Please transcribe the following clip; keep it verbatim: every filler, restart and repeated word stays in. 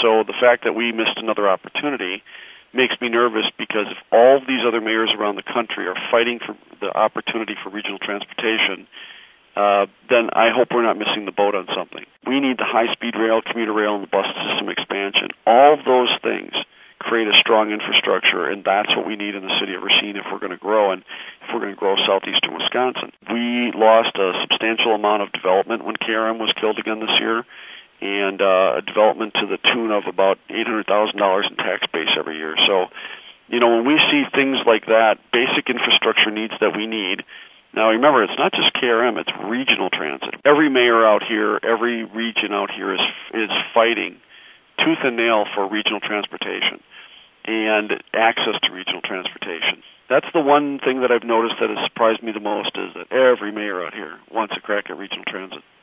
so the fact that we missed another opportunity makes me nervous, because if all of these other mayors around the country are fighting for the opportunity for regional transportation, uh, then I hope we're not missing the boat on something. We need the high-speed rail, commuter rail, and the bus system expansion. All of those things create a strong infrastructure, and that's what we need in the city of Racine if we're going to grow, and if we're going to grow southeastern Wisconsin. We lost a substantial amount of development when K R M was killed again this year, and uh, a development to the tune of about eight hundred thousand dollars in tax base every year. So, you know, when we see things like that, basic infrastructure needs that we need. Now, remember, it's not just K R M, it's regional transit. Every mayor out here, every region out here is is fighting tooth and nail for regional transportation and access to regional transportation. That's the one thing that I've noticed that has surprised me the most, is that every mayor out here wants a crack at regional transit.